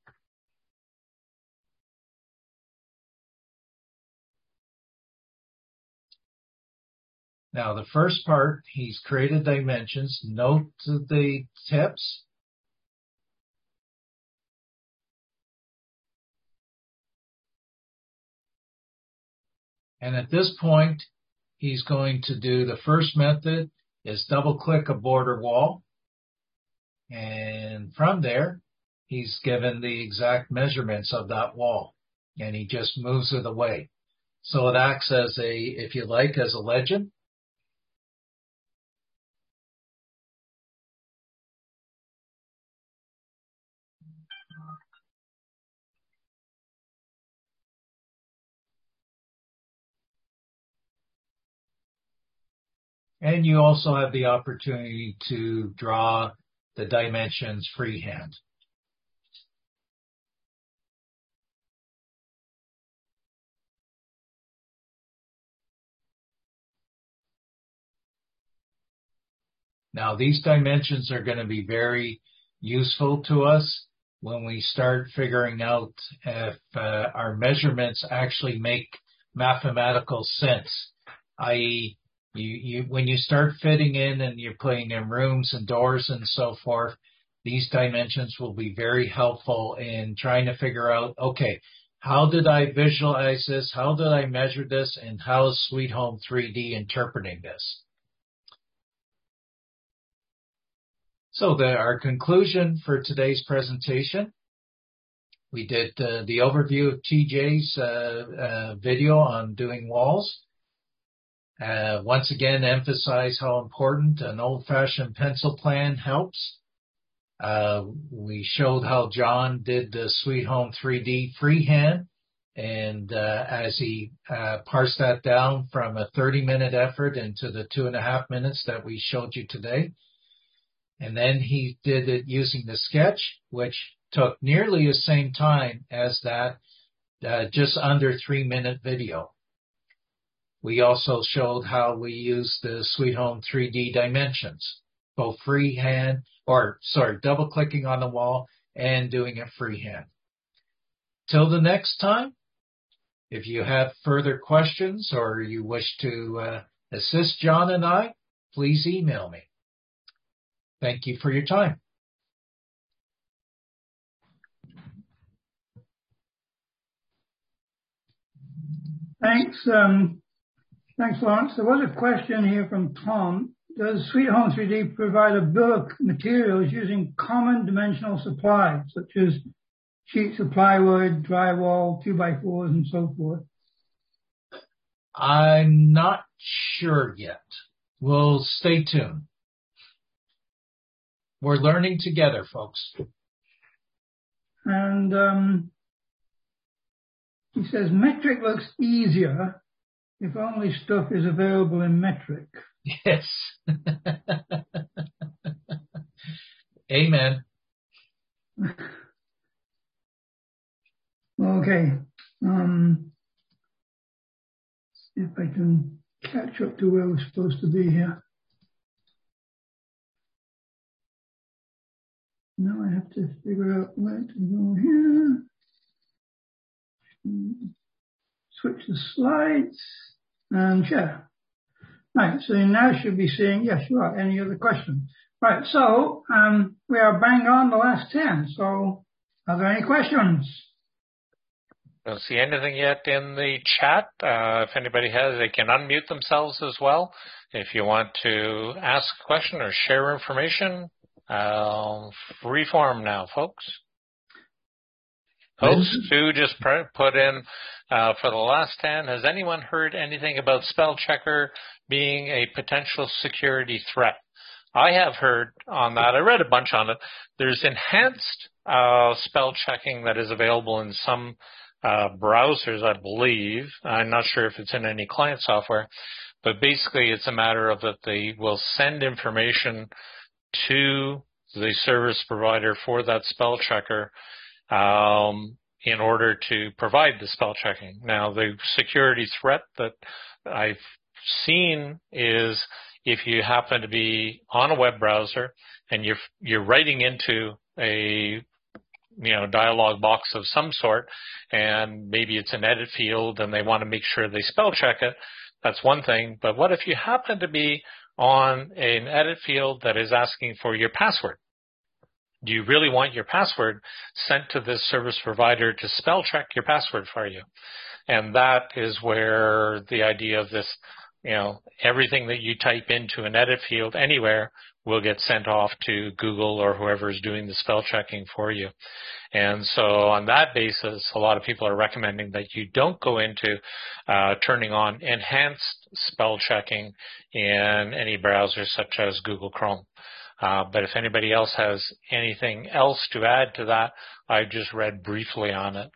Now, the first part, he's created dimensions. Note the tips. And at this point, he's going to do the first method is double-click a border wall. And from there, he's given the exact measurements of that wall. And he just moves it away. So it acts as a, if you like, as a legend. And you also have the opportunity to draw the dimensions freehand. Now, these dimensions are going to be very useful to us when we start figuring out if our measurements actually make mathematical sense, i.e., when you start fitting in and you're putting in rooms and doors and so forth, these dimensions will be very helpful in trying to figure out, okay, how did I visualize this? How did I measure this? And how is Sweet Home 3D interpreting this? So our conclusion for today's presentation, we did the overview of TJ's video on doing walls. Once again, emphasize how important an old-fashioned pencil plan helps. We showed how John did the Sweet Home 3D freehand, and as he parsed that down from a 30-minute effort into the 2.5 minutes that we showed you today. And then he did it using the sketch, which took nearly the same time as that just under 3-minute video. We also showed how we use the Sweet Home 3D dimensions, both double-clicking on the wall and doing it freehand. Till the next time, if you have further questions or you wish to assist John and I, please email me. Thank you for your time. Thanks. Thanks, Lawrence. There was a question here from Tom. Does Sweet Home 3D provide a bill of materials using common dimensional supplies, such as sheets of plywood, drywall, 2x4s, and so forth? I'm not sure yet. We'll stay tuned. We're learning together, folks. And he says metric looks easier if only stuff is available in metric. Yes. Amen. Okay. See if I can catch up to where we're supposed to be here. Now I have to figure out where to go here. Switch the slides and share. Right, so you now should be seeing, yes, you are. Any other questions? Right, so we are bang on the last 10. So are there any questions? Don't see anything yet in the chat. If anybody has, they can unmute themselves as well. If you want to ask a question or share information, free form now, folks. Folks, who just put in for the last 10, has anyone heard anything about spell checker being a potential security threat? I have heard on that. I read a bunch on it. There's enhanced spell checking that is available in some browsers, I believe. I'm not sure if it's in any client software, but basically it's a matter of that they will send information to the service provider for that spell checker in order to provide the spell checking. Now, the security threat that I've seen is if you happen to be on a web browser and you're writing into a dialog box of some sort, and maybe it's an edit field and they want to make sure they spell check it, That's one thing. But what if you happen to be on an edit field that is asking for your password? Do you really want your password sent to this service provider to spell check your password for you? And that is where the idea of this, everything that you type into an edit field anywhere will get sent off to Google or whoever is doing the spell checking for you. And so on that basis, a lot of people are recommending that you don't go into turning on enhanced spell checking in any browser such as Google Chrome. But if anybody else has anything else to add to that, I just read briefly on it.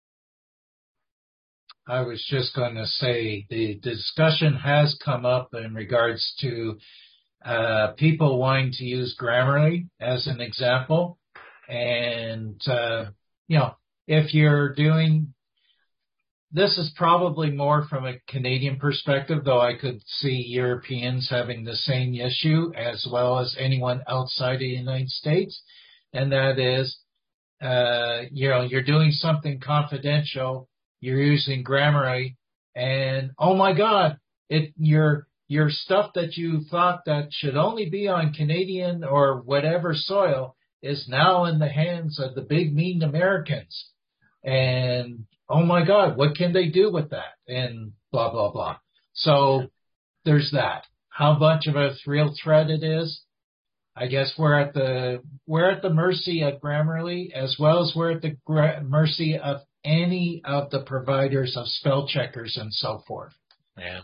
I was just going to say the discussion has come up in regards to people wanting to use Grammarly as an example. And, if you're doing, this is probably more from a Canadian perspective, though I could see Europeans having the same issue as well as anyone outside of the United States. And that is, you're doing something confidential. You're using Grammarly, and oh my God, your stuff that you thought that should only be on Canadian or whatever soil is now in the hands of the big mean Americans. And oh my God, what can they do with that? And blah, blah, blah. So there's that. How much of a real threat it is? I guess we're at the mercy of Grammarly, as well as we're at the mercy of any of the providers of spell checkers and so forth. Yeah.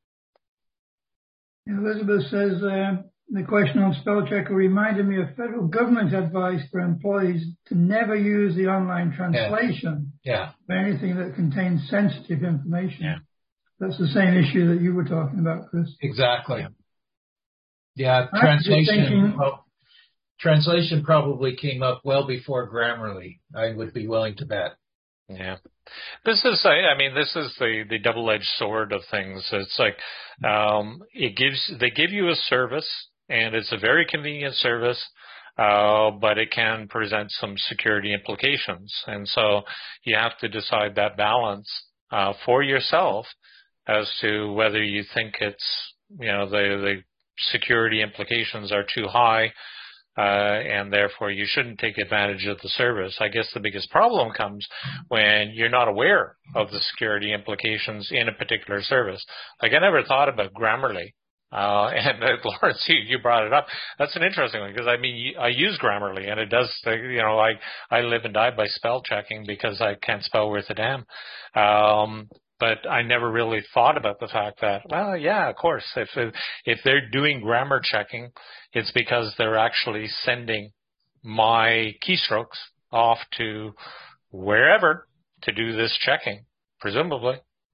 Elizabeth says, the question on spell checker reminded me of federal government advice for employees to never use the online translation for anything that contains sensitive information. Yeah. That's the same issue that you were talking about, Chris. Exactly. Yeah, translation probably came up well before Grammarly, I would be willing to bet. Yeah. This is the double-edged sword of things. It's like, they give you a service, and it's a very convenient service, but it can present some security implications. And so you have to decide that balance, for yourself as to whether you think it's, the security implications are too high, and therefore you shouldn't take advantage of the service. I guess the biggest problem comes when you're not aware of the security implications in a particular service. Like, I never thought about Grammarly. And Lawrence, you brought it up. That's an interesting one, because I use Grammarly, and it does, I live and die by spell checking because I can't spell worth a damn. But I never really thought about the fact that, well, yeah, of course, if they're doing grammar checking, it's because they're actually sending my keystrokes off to wherever to do this checking, presumably.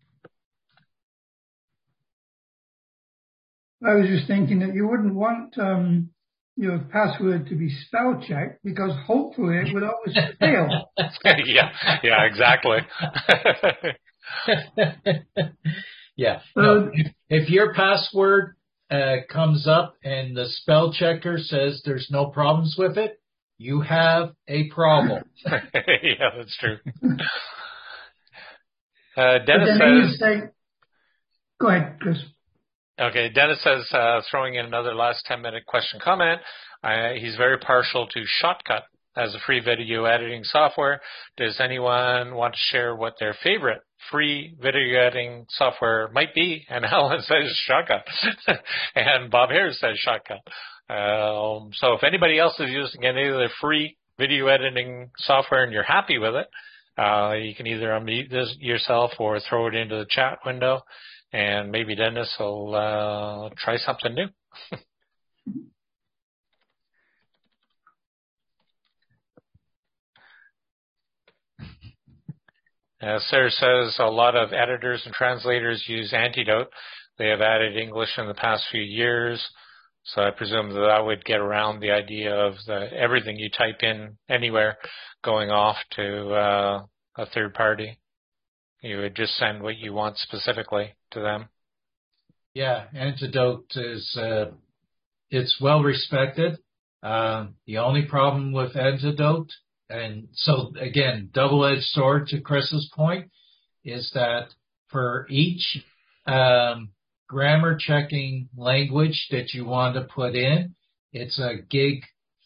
I was just thinking that you wouldn't want your password to be spell checked, because hopefully it would always fail. Yeah, exactly. Yeah. No, if your password comes up and the spell checker says there's no problems with it, you have a problem. Yeah, that's true. Dennis says... Go ahead, Chris. Okay, Dennis says, throwing in another last 10-minute question comment, he's very partial to Shotcut as a free video editing software. Does anyone want to share what their favorite free video editing software might be? And Alan says Shotcut. And Bob Harris says Shotcut. So if anybody else is using any of the free video editing software and you're happy with it, you can either unmute this yourself or throw it into the chat window, and maybe Dennis will try something new. Sarah says a lot of editors and translators use Antidote. They have added English in the past few years, so I presume that would get around the idea of everything you type in anywhere going off to a third party. You would just send what you want specifically to them. Yeah, Antidote is it's well respected. The only problem with Antidote, and so again, double-edged sword to Chris's point, is that for each grammar checking language that you want to put in. It's a gig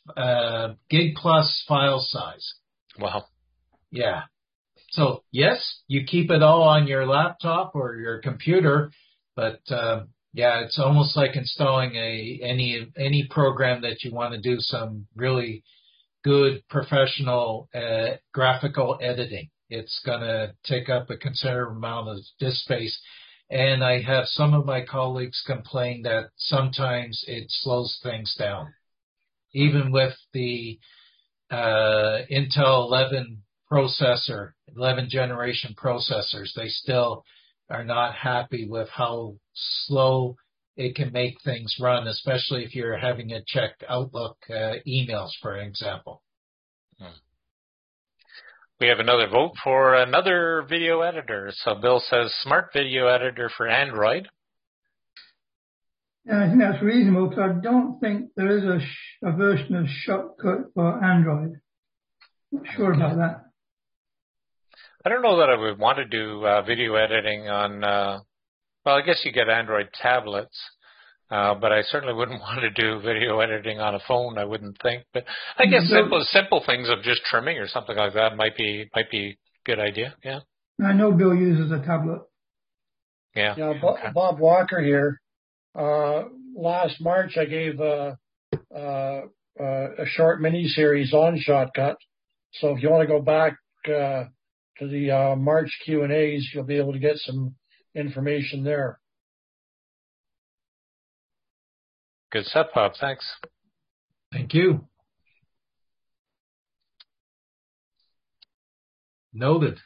plus file size. Wow. Yeah. So yes, you keep it all on your laptop or your computer, but yeah, it's almost like installing any program that you want to do some really good professional graphical editing. It's going to take up a considerable amount of disk space. And I have some of my colleagues complain that sometimes it slows things down. Even with the Intel 11 processor, 11 generation processors, they still are not happy with how slow it can make things run, especially if you're having to check Outlook emails, for example. We have another vote for another video editor. So Bill says smart video editor for Android. Yeah, I think that's reasonable because I don't think there is a version of Shotcut for Android. Not sure about that. I don't know that I would want to do video editing on, well, I guess you get Android tablets, but I certainly wouldn't want to do video editing on a phone, I wouldn't think. But I guess simple things of just trimming or something like that might be a good idea, yeah. I know Bill uses a tablet. Yeah. Okay. Bob Walker here. Last March I gave a short mini-series on Shotcut. So if you want to go back to the March Q&As, you'll be able to get some information there. Good stuff, Bob. Thanks. Thank you. Noted.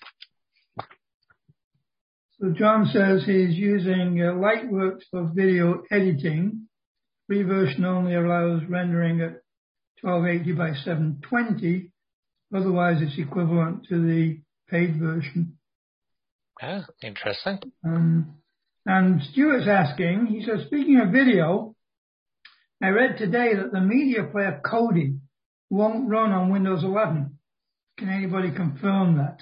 So John says he's using Lightworks for video editing. Free version only allows rendering at 1280 by 720. Otherwise, it's equivalent to the paid version. Yeah, interesting. And Stuart's asking, he says, speaking of video, I read today that the media player Kodi won't run on Windows 11. Can anybody confirm that?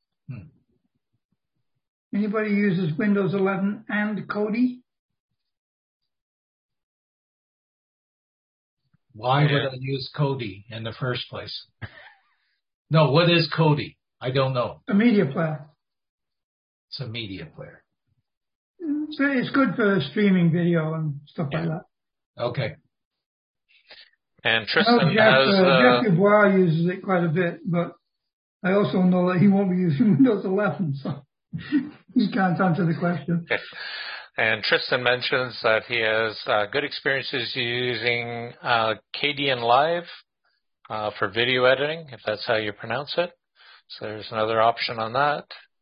Anybody uses Windows 11 and Kodi? Why would I use Kodi in the first place? No, what is Kodi? I don't know. A media player. It's a media player. So it's good for streaming video and stuff like that. Okay. And Tristan has... Jeff Dubois uses it quite a bit, but I also know that he won't be using Windows 11, so he can't answer the question. Okay. And Tristan mentions that he has good experiences using Kdenlive for video editing, if that's how you pronounce it. So there's another option on that.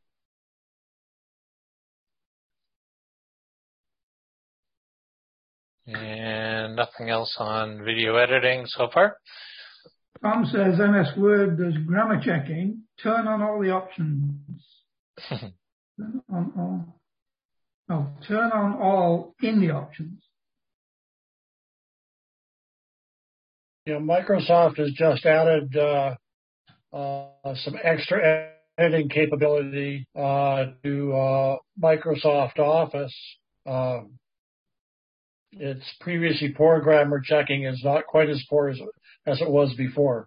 And nothing else on video editing so far. Tom says MS Word does grammar checking. Turn on all the options. Turn on all in the options. Yeah, Microsoft has just added some extra editing capability to Microsoft Office. Its previously poor grammar checking is not quite as poor as it was before.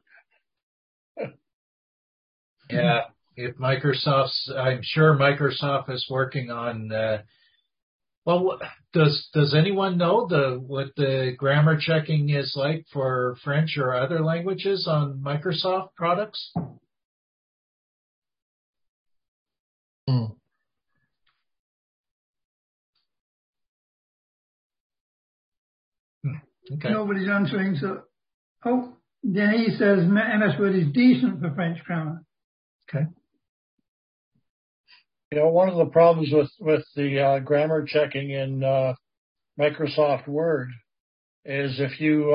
Yeah, I'm sure Microsoft is working on. Well, does anyone know what the grammar checking is like for French or other languages on Microsoft products? Okay. Nobody's answering. So, Denise says MS Word is decent for French grammar. Okay. You know, one of the problems with the grammar checking in Microsoft Word is if you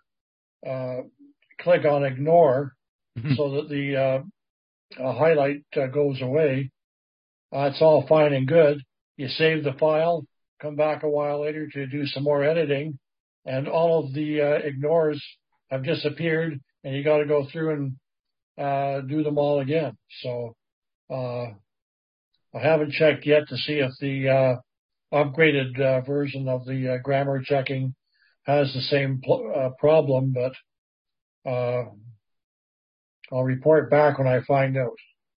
click on ignore so that the highlight goes away, it's all fine and good. You save the file, come back a while later to do some more editing, and all of the ignores have disappeared, and you got to go through and do them all again. So I haven't checked yet to see if the upgraded version of the grammar checking has the same problem, but I'll report back when I find out.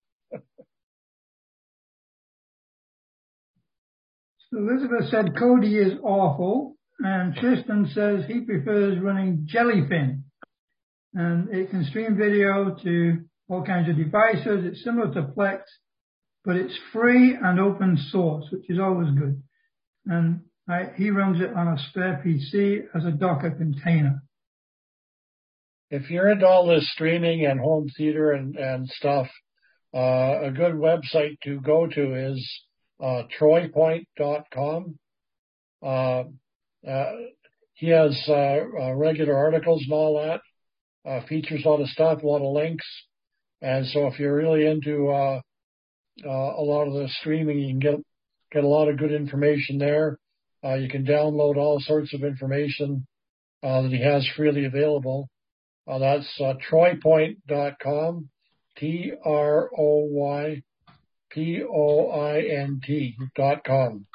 So Elizabeth said Cody is awful, and Tristan says he prefers running Jellyfin, and it can stream video to all kinds of devices. It's similar to Plex, but it's free and open source, which is always good. And he runs it on a spare PC as a Docker container. If you're into all this streaming and home theater and stuff, a good website to go to is troypoint.com. He has regular articles and all that, features a lot of stuff, a lot of links. And so if you're really into a lot of the streaming, you can get a lot of good information there. You can download all sorts of information that he has freely available. That's troypoint.com, TROYPOINT.com.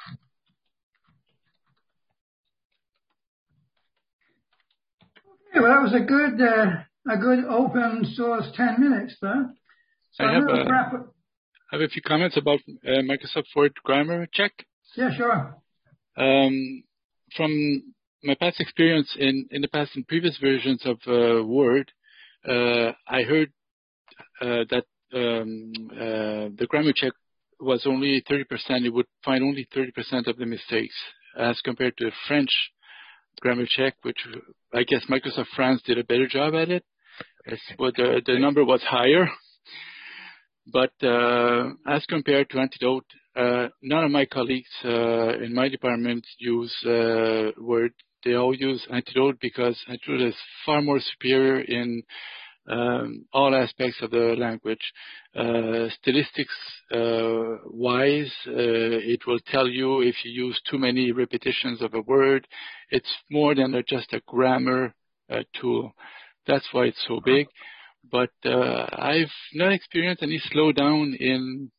Okay, well, that was a good open source 10 minutes there. So I have a few comments about Microsoft Word grammar check. Yeah, sure. From my past experience in the past in previous versions of Word, I heard that the grammar check was only 30%. It would find only 30% of the mistakes as compared to the French grammar check, which I guess Microsoft France did a better job at it. But the number was higher. But as compared to Antidote, none of my colleagues in my department use Word. They all use Antidote because Antidote is far more superior in all aspects of the language. Statistics wise, it will tell you if you use too many repetitions of a word. It's more than just a grammar tool. That's why it's so big. But I've not experienced any slowdown in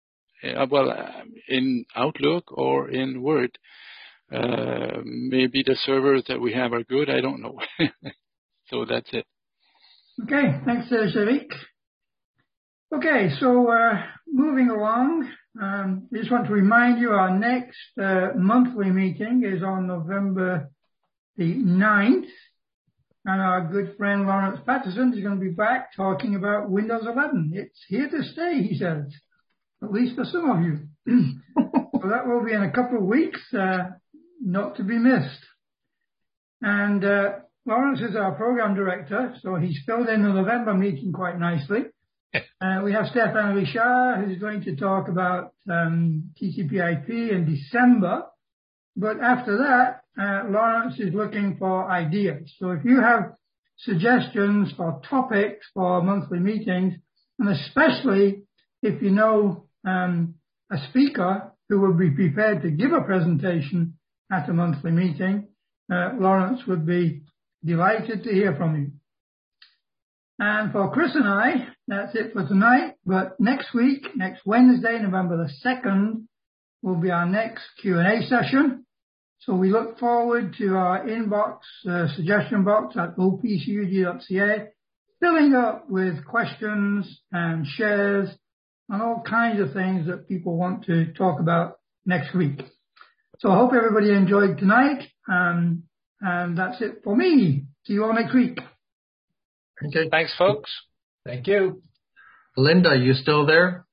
Outlook or in Word. Maybe the servers that we have are good. I don't know. So that's it. Okay, thanks, Sharik. Okay, so moving along, I just want to remind you our next monthly meeting is on November the 9th, and our good friend Lawrence Patterson is going to be back talking about Windows 11. It's here to stay, he says, at least for some of you. So that will be in a couple of weeks, not to be missed. And Lawrence is our program director, so he's filled in the November meeting quite nicely. We have Stéphane Richard, who's going to talk about TCP/IP in December. But after that, Lawrence is looking for ideas. So if you have suggestions for topics for monthly meetings, and especially if you know a speaker who will be prepared to give a presentation at a monthly meeting, Lawrence would be delighted to hear from you. And for Chris and I, that's it for tonight. But next week, next Wednesday, November the 2nd, will be our next Q&A session. So we look forward to our inbox, suggestion box at opcug.ca, filling up with questions and shares and all kinds of things that people want to talk about next week. So I hope everybody enjoyed tonight. And that's it for me. See you all next week. Okay. Thanks, folks. Thank you. Linda, you still there?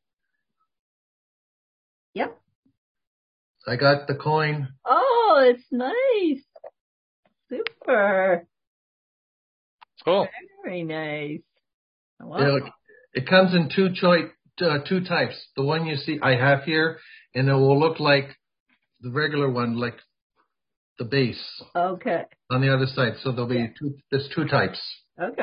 Yep. I got the coin. Oh, it's nice. Super. Cool. Very nice. Wow. It comes in two types. The one you see I have here, and it will look like the regular one, like the base. Okay. On the other side. So there's two types. Okay.